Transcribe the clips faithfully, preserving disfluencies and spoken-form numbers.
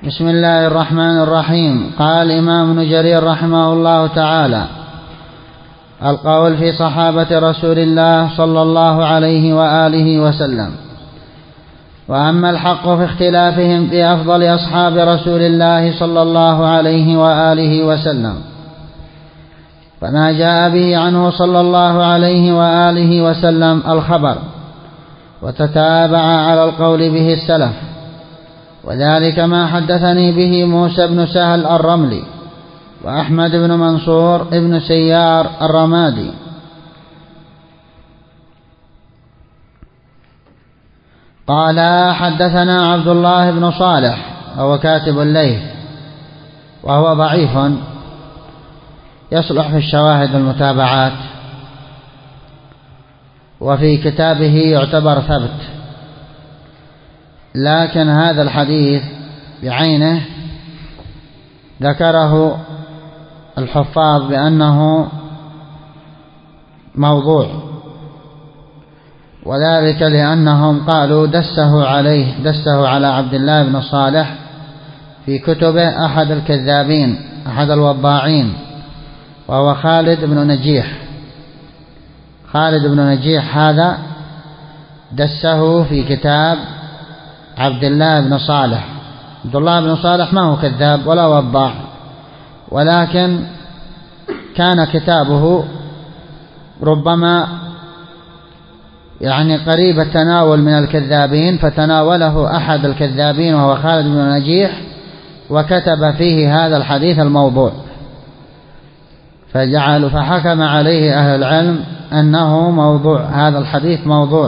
بسم الله الرحمن الرحيم. قال الإمام ابن جرير رحمه الله تعالى: القول في صحابة رسول الله صلى الله عليه وآله وسلم. وأما الحق في اختلافهم في أفضل أصحاب رسول الله صلى الله عليه وآله وسلم فما جاء به عنه صلى الله عليه وآله وسلم الخبر، وتتابع على القول به السلف، وذلك ما حدثني به موسى بن سهل الرملي وأحمد بن منصور بن سيار الرمادي قال: حدثنا عبد الله بن صالح وهو كاتب الليث وهو ضعيف يصلح في الشواهد والمتابعات، وفي كتابه يعتبر ثبت، لكن هذا الحديث بعينه ذكره الحفاظ بأنه موضوع، وذلك لأنهم قالوا دسه عليه دسه على عبد الله بن صالح في كتبه أحد الكذابين أحد الوضاعين، وهو خالد بن نجيح. خالد بن نجيح هذا دسه في كتاب عبد الله بن صالح. عبد الله بن صالح ما هو كذاب ولا وضاع، ولكن كان كتابه ربما يعني قريب التناول من الكذابين، فتناوله أحد الكذابين وهو خالد بن نجيح وكتب فيه هذا الحديث الموضوع، فجعل فحكم عليه أهل العلم أنه موضوع، هذا الحديث موضوع.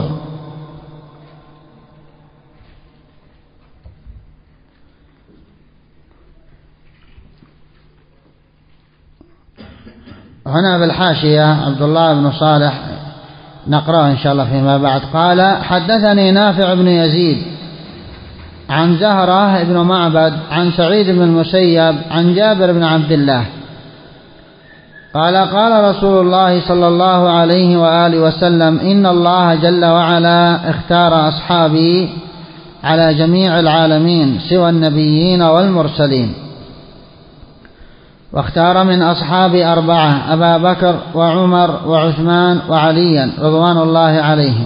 هنا بالحاشية عبد الله بن صالح نقرأ إن شاء الله فيما بعد. قال: حدثني نافع بن يزيد عن زهرة بن معبد عن سعيد بن المسيب عن جابر بن عبد الله قال: قال رسول الله صلى الله عليه وآله وسلم: إن الله جل وعلا اختار أصحابي على جميع العالمين سوى النبيين والمرسلين، واختار من أصحابي أربعة: أبا بكر وعمر وعثمان وعليا رضوان الله عليهم،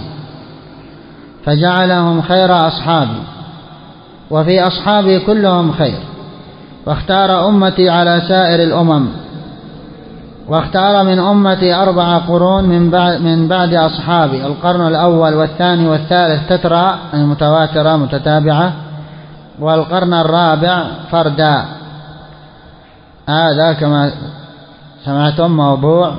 فجعلهم خير أصحابي، وفي أصحابي كلهم خير، واختار أمتي على سائر الأمم، واختار من أمتي أربع قرون من بعد, من بعد أصحابي: القرن الأول والثاني والثالث تترى أي متواترة متتابعة، والقرن الرابع فردا. هذا كما سمعتم موضوع.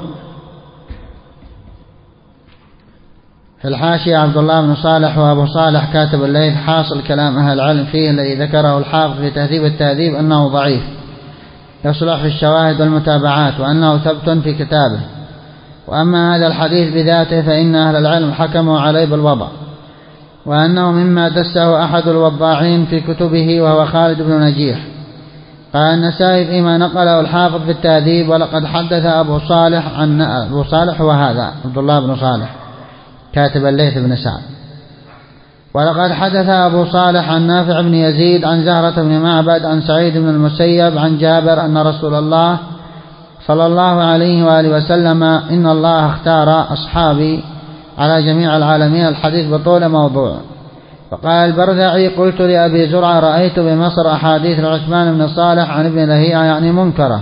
في الحاشية عبد الله بن صالح وأبو صالح كاتب الليث حاصل كلام أهل العلم فيه الذي ذكره الحافظ في تهذيب التهذيب أنه ضعيف يصلح في الشواهد والمتابعات، وأنه ثبت في كتابه. وأما هذا الحديث بذاته فإن أهل العلم حكموا عليه بالوضع، وأنه مما دسه أحد الوضاعين في كتبه وهو خالد بن نجيح. قال النسائي فيما نقله الحافظ في التهذيب: ولقد حدث أبو صالح عن أبو صالح وهذا عبد الله بن صالح كاتب الليث بن سعد ولقد حدث أبو صالح عن نافع بن يزيد عن زهرة بن معبد عن سعيد بن المسيب عن جابر أن رسول الله صلى الله عليه وآله وسلم: إن الله اختار أصحابي على جميع العالمين. الحديث بطول موضوع. فقال البرذعي: قلت لأبي زرعة: رأيت بمصر أحاديث لعثمان بن صالح عن ابن لهيعة يعني منكرة.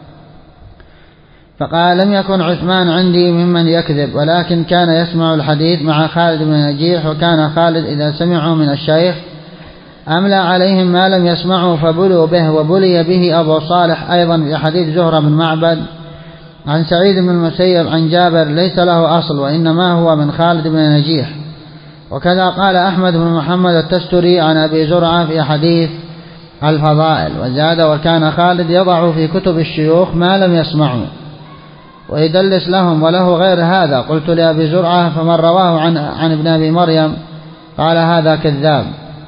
فقال: لم يكن عثمان عندي ممن يكذب، ولكن كان يسمع الحديث مع خالد بن نجيح، وكان خالد إذا سمعوا من الشيخ أملى عليهم ما لم يسمعوا فبلوا به. وبلي به أبو صالح أيضا في حديث زهرة بن معبد عن سعيد بن المسيب عن جابر ليس له أصل، وإنما هو من خالد بن نجيح. وكذا قال أحمد بن محمد التستري عن أبي زرعة في حديث الفضائل، وزاد: وكان خالد يضع في كتب الشيوخ ما لم يسمعوا ويدلس لهم وله غير هذا. قلت لأبي زرعة: فمن رواه عن, عن ابن أبي مريم؟ قال: هذا كذاب.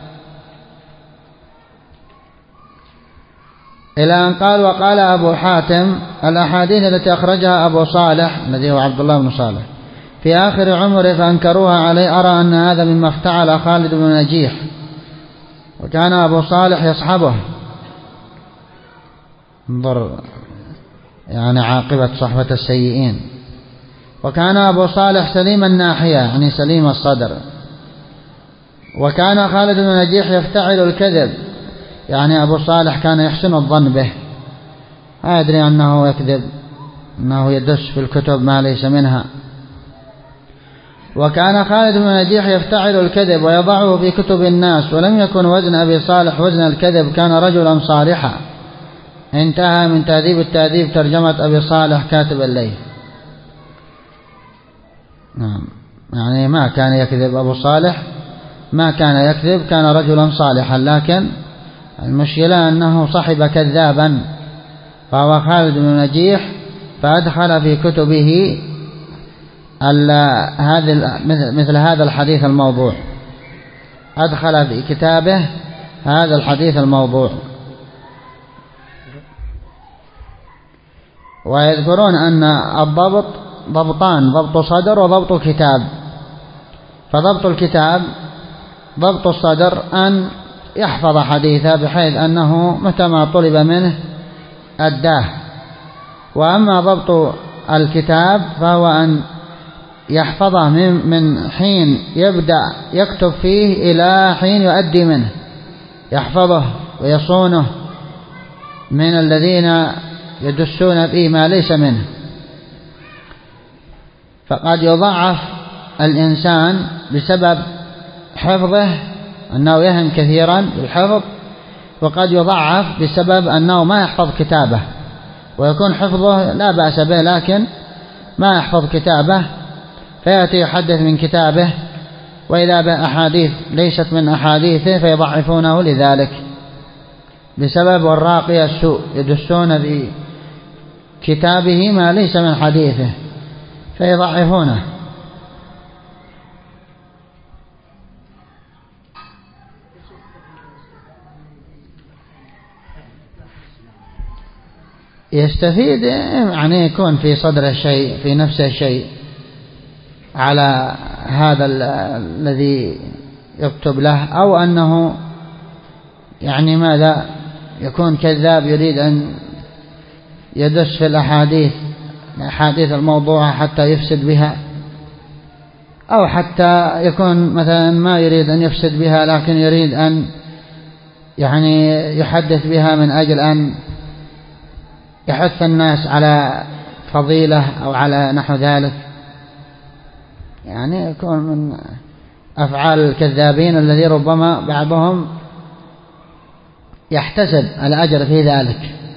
إلى أن قال: وقال أبو حاتم: الأحاديث التي أخرجها أبو صالح الذي هو عبد الله بن صالح في آخر عمره فأنكروها عليه، أرى أن هذا مما افتعل خالد بن نجيح، وكان أبو صالح يصحبه انظر يعني عاقبة صحبة السيئين. وكان أبو صالح سليم الناحية يعني سليم الصدر. وكان خالد بن نجيح يفتعل الكذب يعني أبو صالح كان يحسن الظن به، لا يدري أنه يكذب، أنه يدس في الكتب ما ليس منها. وكان خالد بن نجيح يفتعل الكذب ويضعه في كتب الناس، ولم يكن وزن أبي صالح وزن الكذب، كان رجلا صالحا. انتهى من تهذيب التهذيب ترجمة أبي صالح كاتب الليل. نعم، يعني ما كان يكذب أبو صالح، ما كان يكذب، كان رجلا صالحا، لكن المشكلة أنه صحب كذابا فهو خالد بن نجيح، فأدخل في كتبه هذا مثل هذا الحديث الموضوع، أدخل في كتابه هذا الحديث الموضوع. ويذكرون أن الضبط ضبطان، ضبط صدر وضبط كتاب. فضبط الكتاب ضبط الصدر أن يحفظ حديثه بحيث أنه متى ما طلب منه أداه. وأما ضبط الكتاب فهو أن يحفظه من حين يبدأ يكتب فيه إلى حين يؤدي منه، يحفظه ويصونه من الذين يدسون فيه ما ليس منه. فقد يضعف الإنسان بسبب حفظه أنه يهم كثيرا بالحفظ، وقد يضعف بسبب أنه ما يحفظ كتابه، ويكون حفظه لا بأس به لكن ما يحفظ كتابه، فيأتي يحدث من كتابه وإذا بأحاديث ليست من أحاديثه فيضعفونه لذلك بسبب والراقي السوء، يدسون بكتابه ما ليس من حديثه فيضعفونه. يستفيد يعني يكون في صدره شيء، في نفسه شيء على هذا الذي يكتب له، أو أنه يعني ماذا يكون كذاب يريد أن يدس في الأحاديث الأحاديث الموضوعة حتى يفسد بها، أو حتى يكون مثلا ما يريد أن يفسد بها لكن يريد أن يعني يحدث بها من أجل أن يحث الناس على فضيلة أو على نحو ذلك. يعني يكون من أفعال الكذابين الذي ربما بعضهم يحتسب الأجر في ذلك،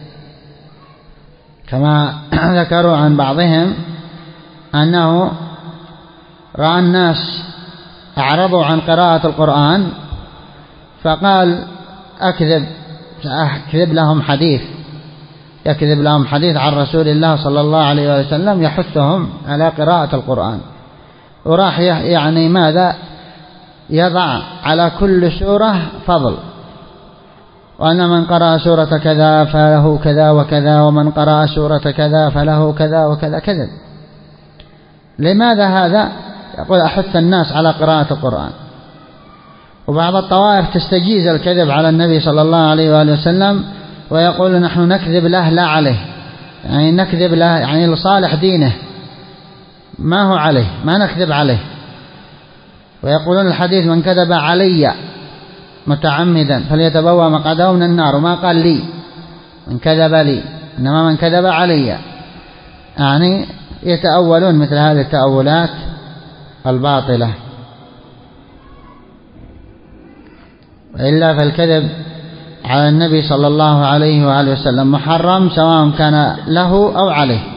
كما ذكروا عن بعضهم أنه رأى الناس أعرضوا عن قراءة القرآن فقال أكذب أكذب لهم حديث يكذب لهم حديث عن رسول الله صلى الله عليه وسلم يحثهم على قراءة القرآن، وراح يعني ماذا يضع على كل سورة فضل، وأن من قرأ سورة كذا فله كذا وكذا، ومن قرأ سورة كذا فله كذا وكذا كذب. لماذا هذا؟ يقول أحث الناس على قراءة القرآن. وبعض الطوائف تستجيز الكذب على النبي صلى الله عليه وآله وسلم ويقول نحن نكذب له لا عليه، يعني نكذب له يعني لصالح دينه ما هو عليه، ما نكذب عليه. ويقولون الحديث من كذب علي متعمدا فليتبوأ مقعده من النار، وما قال لي من كذب لي، إنما من كذب علي، يعني يتأولون مثل هذه التأولات الباطلة. وإلا فالكذب على النبي صلى الله عليه وآله وسلم محرم سواء كان له أو عليه.